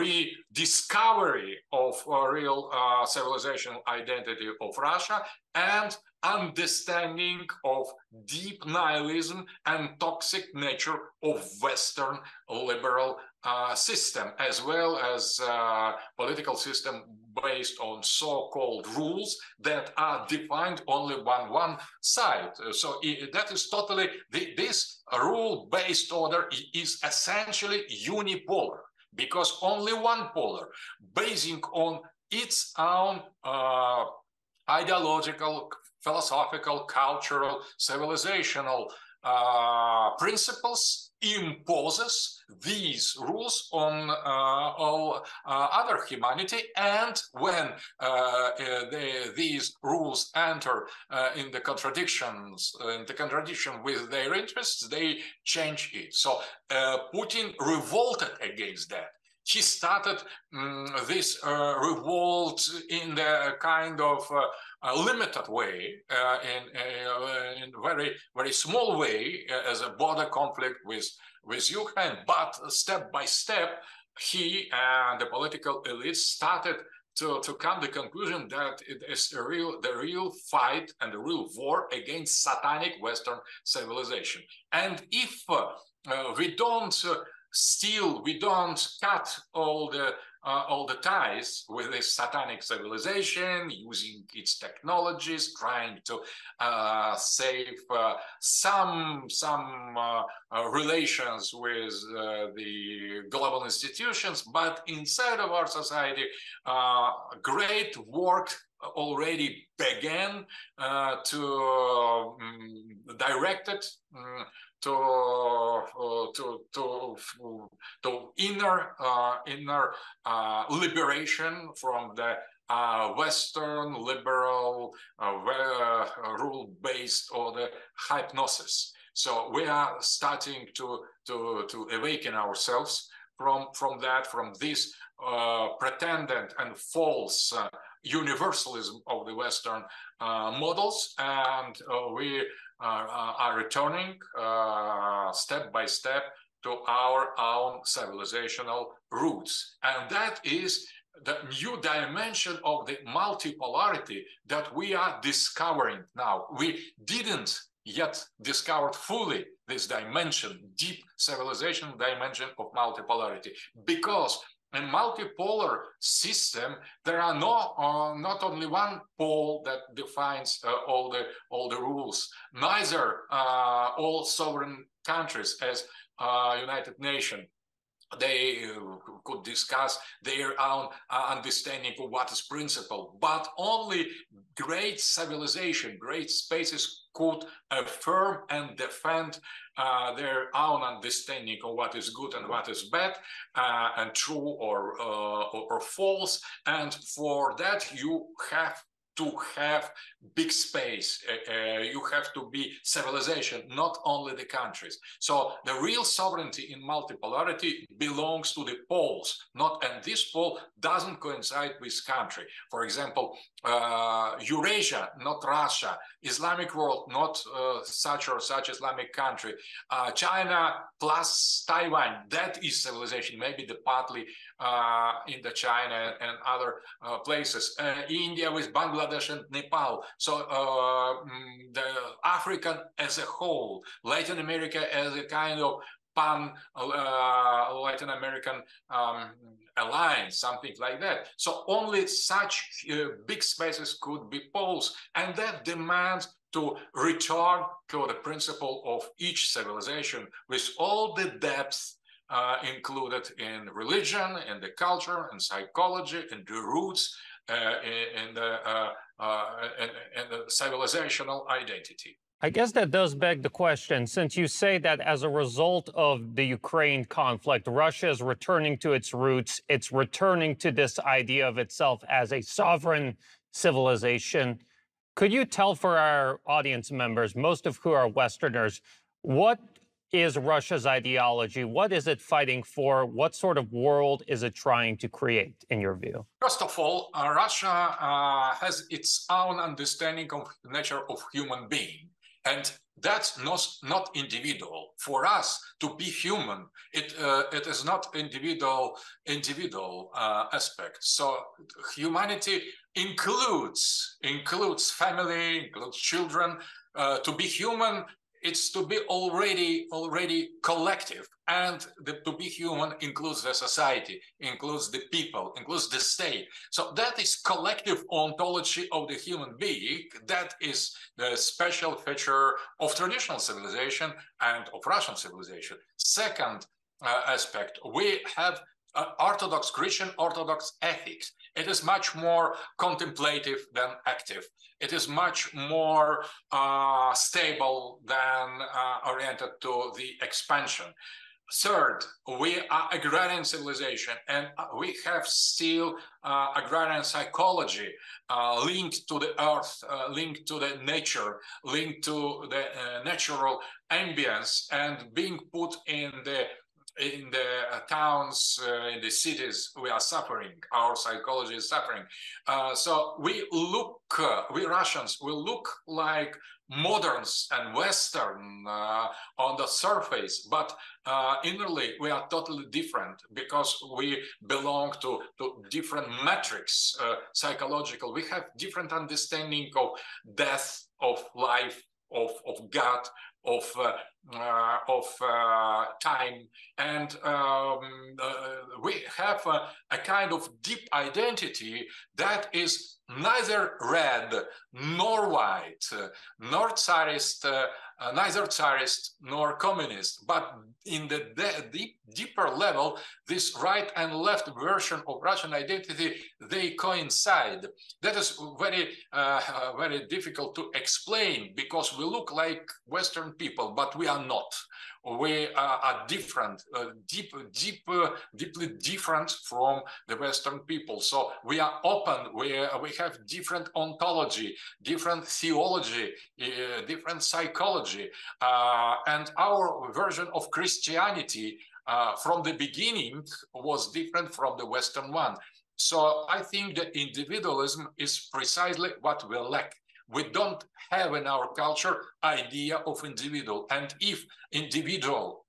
rediscovery of a real uh, civilizational identity of Russia and understanding of deep nihilism and toxic nature of Western liberal uh, system, as well as uh, political system based on so-called rules that are defined only on one side. So it, that is totally, the, this rule-based order is essentially unipolar, because only one polar, basing on its own uh, ideological, philosophical, cultural, civilizational uh, principles, imposes these rules on uh, all uh, other humanity. And when uh, uh, they, these rules enter uh, in the contradictions, in the contradiction with their interests, they change it. So uh, Putin revolted against that. He started um, this uh, revolt in the kind of uh, a limited way, uh, in a in very very small way, uh, as a border conflict with with Ukraine. But step by step, he and the political elite started to to come to the conclusion that it is a real the real fight and the real war against satanic Western civilization. And if uh, uh, we don't uh, still we don't cut all the Uh, all the ties with this satanic civilization, using its technologies, trying to uh, save uh, some some uh, uh, relations with uh, the global institutions, but inside of our society, uh, great work already began uh, to um, direct it um, to uh, to to to inner uh, inner uh, liberation from the uh, Western liberal uh, rule-based or the hypnosis. So we are starting to to to awaken ourselves from from that, from this uh, pretended and false uh, universalism of the Western uh, models, and uh, we are, are returning uh, step by step to our own civilizational roots. And that is the new dimension of the multipolarity that we are discovering now. We didn't yet discover fully this dimension, deep civilization dimension of multipolarity, because in multipolar system, there are no uh, not only one pole that defines uh, all the all the rules. Neither uh, all sovereign countries, as uh, United Nations. They uh, could discuss their own uh, understanding of what is principle, but only great civilization, great spaces could affirm and defend uh, their own understanding of what is good and what is bad, uh, and true or, uh, or, or false. And for that, you have to have big space. Uh, you have to be civilization, not only the countries. So the real sovereignty in multipolarity belongs to the poles, not, and this pole doesn't coincide with country. For example, uh, Eurasia, not Russia, Islamic world, not uh, such or such Islamic country, uh, China plus Taiwan, that is civilization, maybe the partly uh, in the China and other uh, places. Uh, India with Bangladesh and Nepal. So uh, the African as a whole, Latin America as a kind of pan uh, Latin American um, alliance, something like that. So only such uh, big spaces could be poles, and that demands to return to the principle of each civilization with all the depth uh, included in religion, in the culture, and psychology, and the roots, uh, in the uh, uh, in, in the civilizational identity. I guess that does beg the question, since you say that as a result of the Ukraine conflict, Russia is returning to its roots, it's returning to this idea of itself as a sovereign civilization. Could you tell for our audience members, most of who are Westerners, what is Russia's ideology? What is it fighting for? What sort of world is it trying to create, in your view? First of all, uh, Russia uh, has its own understanding of the nature of human being. And that's not, not individual. For us to be human, it uh, it is not individual individual uh, aspect. So humanity includes includes family, includes children. Uh, to be human, it's to be already already collective, and the, to be human includes the society, includes the people, includes the state. So that is collective ontology of the human being. That is the special feature of traditional civilization and of Russian civilization. Second uh, aspect, we have uh, Orthodox Christian Orthodox ethics. It is much more contemplative than active. It is much more uh, stable than uh, oriented to the expansion. Third, we are agrarian civilization, and we have still uh, agrarian psychology uh, linked to the earth, uh, linked to the nature, linked to the uh, natural ambience, and being put in the in the uh, towns, uh, in the cities, we are suffering. Our psychology is suffering. Uh, so we look, uh, we Russians, we look like moderns and Western uh, on the surface, but uh, innerly we are totally different because we belong to, to different metrics, uh, psychological. We have different understanding of death, of life, of, of God, of uh, uh, of uh, time, and um, uh, we have a, a kind of deep identity that is neither red nor white, uh, nor Tsarist, uh, uh, neither Tsarist nor communist, but in the de deep, deeper level, this right and left version of Russian identity, they coincide. That is very, uh, very difficult to explain because we look like Western people, but we are not. We uh, are different, uh, deep, deep, uh, deeply different from the Western people. So we are open. We uh, we have different ontology, different theology, uh, different psychology, uh, and our version of Christianity uh, from the beginning was different from the Western one. So I think that individualism is precisely what we lack. We don't have in our culture idea of individual, and if individual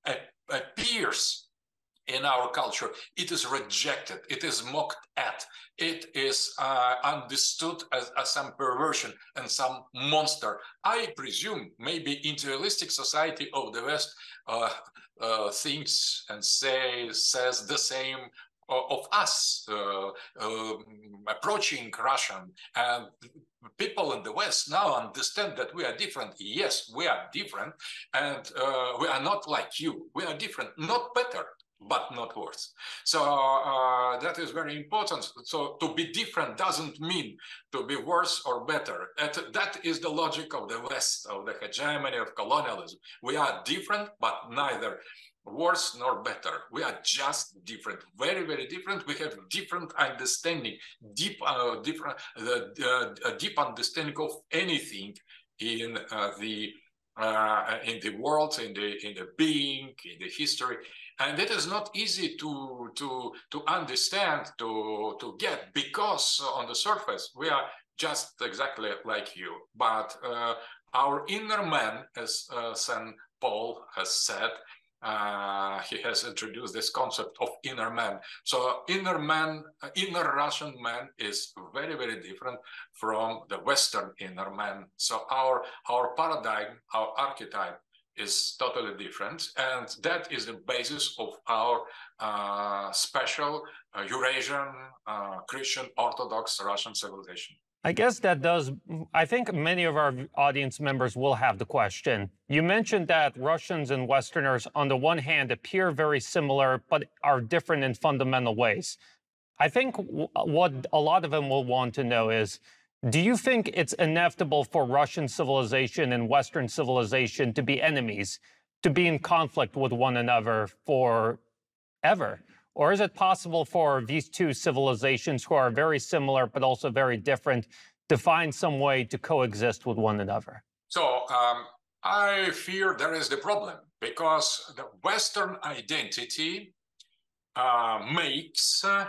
appears in our culture, it is rejected, it is mocked at, it is uh, understood as, as some perversion and some monster. I presume maybe individualistic society of the West uh, uh, thinks and say, says the same of us uh, uh, approaching Russian, and people in the West now understand that we are different. Yes, we are different, and uh, we are not like you. We are different, not better, but not worse. So uh, that is very important. So to be different doesn't mean to be worse or better. And that is the logic of the West, of the hegemony of colonialism. We are different, but neither worse nor better. We are just different, very, very different. We have different understanding, deep, uh, different, uh, uh, a deep understanding of anything in uh, the uh, in the world, in the in the being, in the history, and it is not easy to to to understand, to to get, because on the surface we are just exactly like you, but uh, our inner man, as uh, Saint Paul has said. Uh, he has introduced this concept of inner man. So inner man, uh, inner Russian man is very, very different from the Western inner man. So our, our paradigm, our archetype is totally different. And that is the basis of our uh, special uh, Eurasian, uh, Christian, Orthodox Russian civilization. I guess that does, I think many of our audience members will have the question. You mentioned that Russians and Westerners, on the one hand, appear very similar, but are different in fundamental ways. I think what a lot of them will want to know is, do you think it's inevitable for Russian civilization and Western civilization to be enemies, to be in conflict with one another forever? Or is it possible for these two civilizations, who are very similar but also very different, to find some way to coexist with one another? So um, I fear there is the problem, because the Western identity uh, makes uh,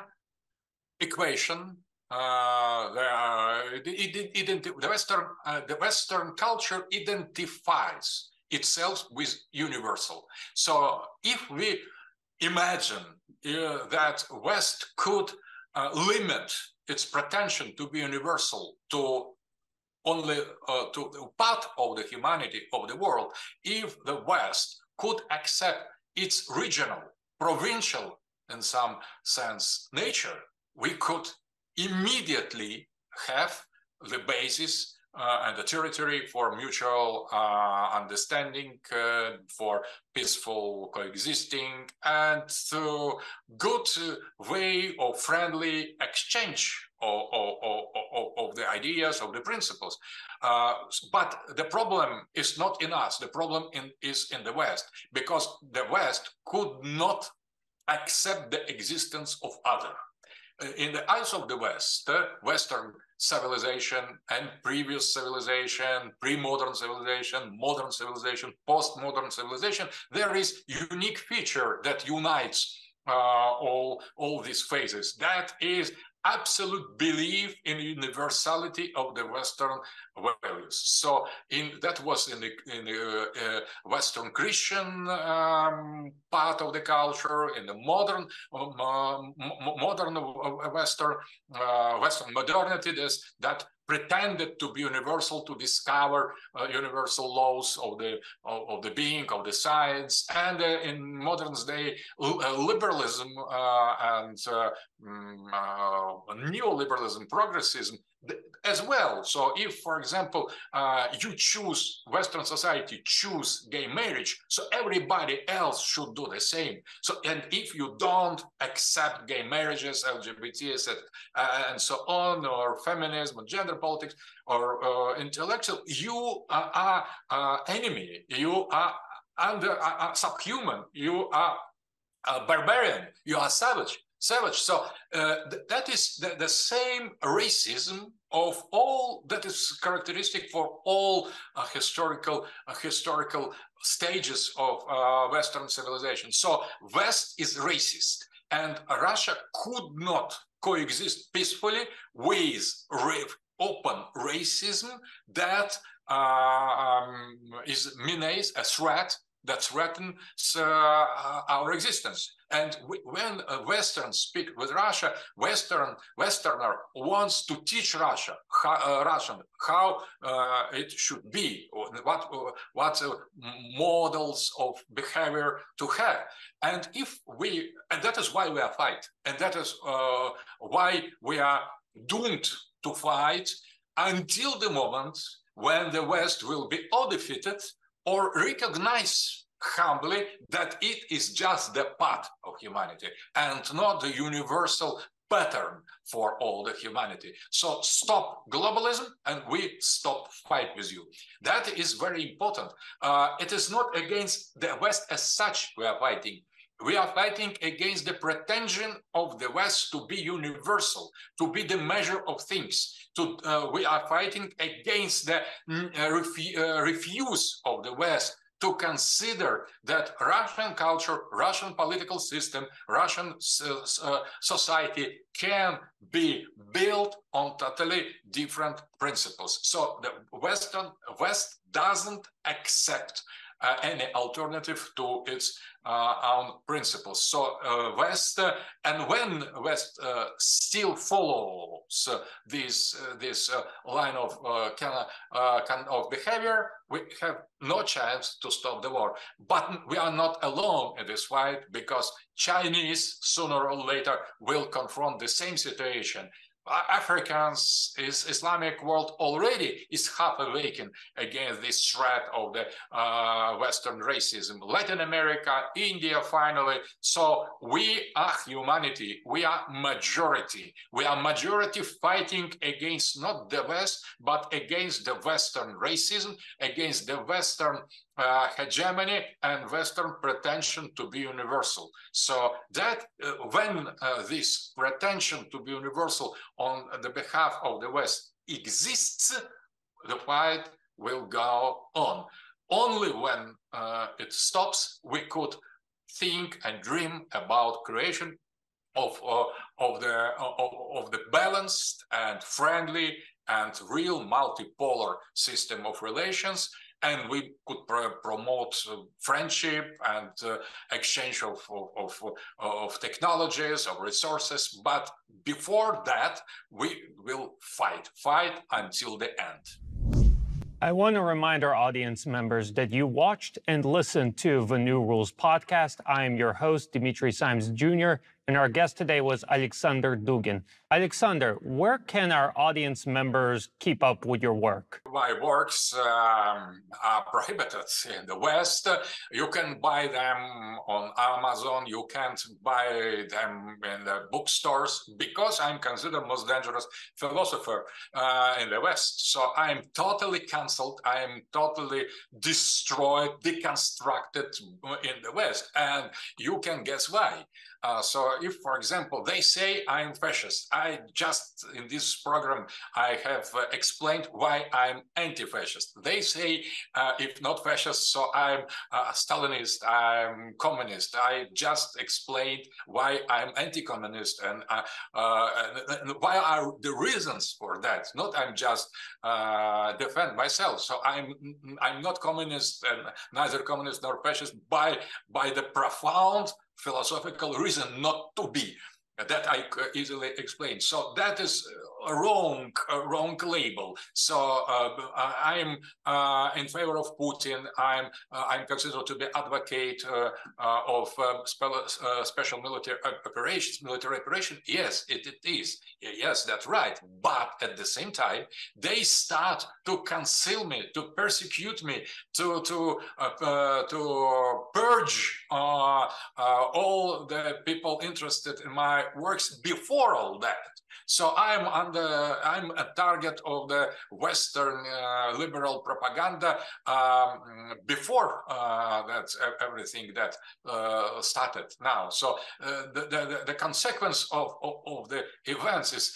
equation. Uh, the, it, it, it, the Western uh, the Western culture identifies itself with universal. So if we imagine uh, that West could uh, limit its pretension to be universal to only uh, to part of the humanity of the world, if the West could accept its regional, provincial, in some sense, nature, we could immediately have the basis Uh, and the territory for mutual uh, understanding, uh, for peaceful coexisting, and uh, good uh, way of friendly exchange of, of, of, of the ideas, of the principles. Uh, but the problem is not in us. The problem in, is in the West, because the West could not accept the existence of other. In the eyes of the West, uh, Western civilization and previous civilization, pre-modern civilization, modern civilization, post-modern civilization, there is a unique feature that unites uh, all, all these phases. That is absolute belief in the universality of the Western values. So in that was in the, in the uh, Western Christian um, part of the culture, in the modern uh, modern Western uh, Western modernity, this, that pretended to be universal, to discover uh, universal laws of the of, of the being, of the science. And uh, in modern day, uh, liberalism uh, and uh, uh, neoliberalism, progressism as well. So if, for example, uh, you choose, Western society choose gay marriage, so everybody else should do the same. So, and if you don't accept gay marriages, L G B T, et cetera, uh, and so on, or feminism, or gender politics, or uh, intellectual, you are, are uh, enemy, you are under uh, subhuman, you are a barbarian, you are savage. Savage. So uh, th that is the, the same racism of all that is characteristic for all uh, historical uh, historical stages of uh, Western civilization. So West is racist, and Russia could not coexist peacefully with open racism that uh, um, is menace, a threat that threatens uh, our existence. And we, when uh, Westerns speak with Russia, Western Westerner wants to teach Russia how, uh, Russian how uh, it should be, what what uh, models of behavior to have. And if we, and that is why we are fighting, and that is uh, why we are doomed to fight until the moment when the West will be or defeated or recognize humbly that it is just the part of humanity and not the universal pattern for all the humanity. So stop globalism and we stop fight with you. That is very important. Uh, it is not against the West as such we are fighting. We are fighting against the pretension of the West to be universal, to be the measure of things. To, uh, we are fighting against the uh, refu uh, refuse of the West to consider that Russian culture, Russian political system, Russian uh, society can be built on totally different principles. So the Western West doesn't accept uh, any alternative to its uh, own principles. So uh, West, uh, and when West uh, still follows uh, this uh, this uh, line of uh, can, uh, can of behavior, we have no chance to stop the war. But we are not alone in this fight, because Chinese sooner or later will confront the same situation. Africans, is Islamic world already is half awakened against this threat of the uh, Western racism. Latin America, India, finally. So we are humanity. We are majority. We are majority fighting against not the West, but against the Western racism, against the Western Uh, hegemony and Western pretension to be universal. So that uh, when uh, this pretension to be universal on the behalf of the West exists, the fight will go on. Only when uh, it stops, we could think and dream about creation of uh, of the of, of the balanced and friendly and real multipolar system of relations. And we could pr promote uh, friendship and uh, exchange of, of, of, of technologies, of resources. But before that, we will fight, fight until the end. I want to remind our audience members that you watched and listened to the New Rules podcast. I am your host, Dimitri Simes Junior, and our guest today was Alexander Dugin. Alexander, where can our audience members keep up with your work? My works um, are prohibited in the West. You can buy them on Amazon. You can't buy them in the bookstores, because I'm considered most dangerous philosopher uh, in the West. So I'm totally cancelled. I'm totally destroyed, deconstructed in the West. And you can guess why. Uh, so if, for example, they say I'm fascist, I just, in this program, I have uh, explained why I'm anti-fascist. They say, uh, if not fascist, so I'm uh, Stalinist, I'm communist. I just explained why I'm anti-communist, and, uh, uh, and, and why are the reasons for that. Not I'm just uh, defend myself. So I'm I'm not communist, and neither communist nor fascist, by, by the profound philosophical reason not to be, that I easily explain. So that is a wrong, a wrong label. So uh, I'm uh, in favor of Putin. I'm uh, I'm considered to be advocate uh, uh, of uh, spe uh, special military operations, military operation. Yes, it, it is. Yes, that's right. But at the same time, they start to conceal me, to persecute me, to to uh, uh, to purge uh, uh, all the people interested in my works before all that. So I'm under, I'm a target of the Western uh, liberal propaganda um, before uh, that everything that uh, started now. So uh, the, the the consequence of, of, of the events is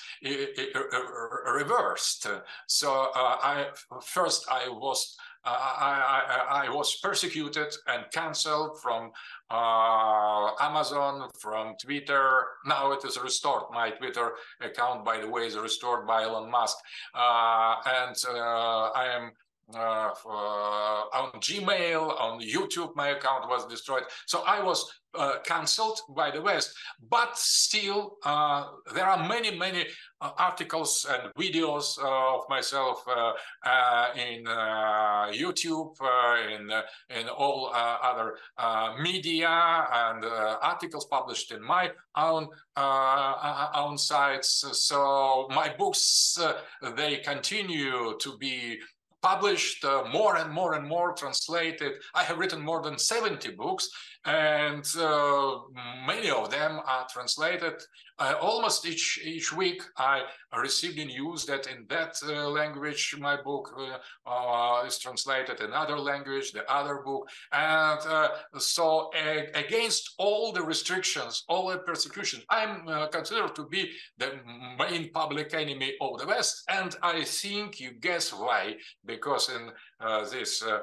reversed. So uh, I first I was. Uh, I, I, I was persecuted and cancelled from uh, Amazon, from Twitter. Now it is restored. My Twitter account, by the way, is restored by Elon Musk. Uh, and uh, I am uh, uh, on Gmail, on YouTube, my account was destroyed. So I was uh, cancelled by the West. But still, uh, there are many, many uh, articles and videos uh, of myself uh, uh, in uh, YouTube, uh, in uh, in all uh, other uh, media, and uh, articles published in my own uh, own sites. So my books, uh, they continue to be published uh, more and more and more, translated. I have written more than seventy books, and uh, many of them are translated. Uh, almost each each week I receive the news that in that uh, language my book uh, uh, is translated, in other language the other book. And uh, so uh, against all the restrictions, all the persecution, I'm uh, considered to be the main public enemy of the West. And I think you guess why, because in uh, this uh,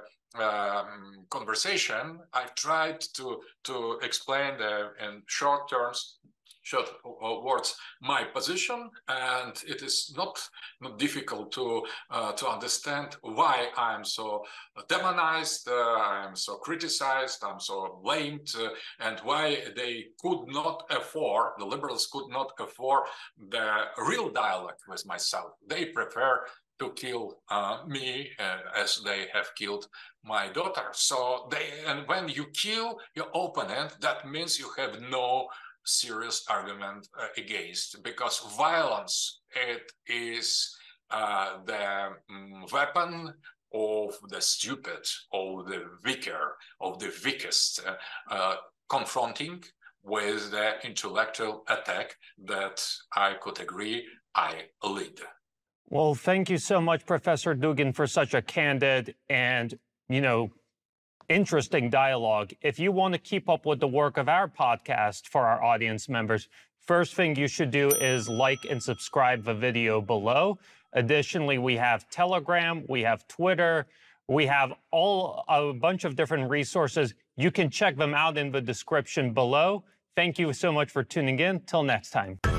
um, conversation I tried to to explain the, in short terms, short words, my position, and it is not, not difficult to uh, to understand why I'm so demonized, uh, I'm so criticized, I'm so blamed, uh, and why they could not afford, the liberals could not afford the real dialogue with myself. They prefer to kill uh, me uh, as they have killed my daughter. So they, and when you kill your opponent, that means you have no serious argument uh, against, because violence, it is uh, the um, weapon of the stupid, of the weaker, of the weakest, uh, uh, confronting with the intellectual attack that I could agree I lead. Well, thank you so much, Professor Dugin, for such a candid and, you know, interesting dialogue. If you want to keep up with the work of our podcast for our audience members, first thing you should do is like and subscribe the video below. Additionally, we have Telegram, we have Twitter, we have all a bunch of different resources. You can check them out in the description below. Thank you so much for tuning in. Till next time.